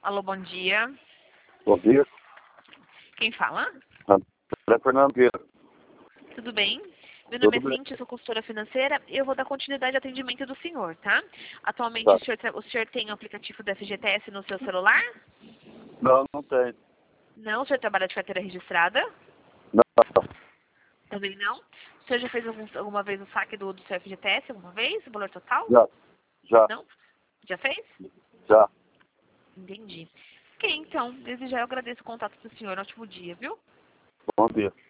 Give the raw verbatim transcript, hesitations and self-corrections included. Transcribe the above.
Alô, bom dia. Bom dia. Quem fala? É Fernando Guerra. Tudo bem? Meu nome Tudo é bem. Cintia, sou consultora financeira. Eu vou dar continuidade ao atendimento do senhor, tá? Atualmente Tá. o, senhor, tra- o senhor tem o aplicativo do F G T S no seu celular? Não, não tem. Não? O senhor trabalha de carteira registrada? Não, Também não? O senhor já fez algum, alguma vez o saque do, do seu F G T S? Alguma vez? O valor total? já, já, Não? Já fez? já. Entendi. Ok, então, desde já eu agradeço o contato do senhor. Ótimo dia, viu? Bom dia.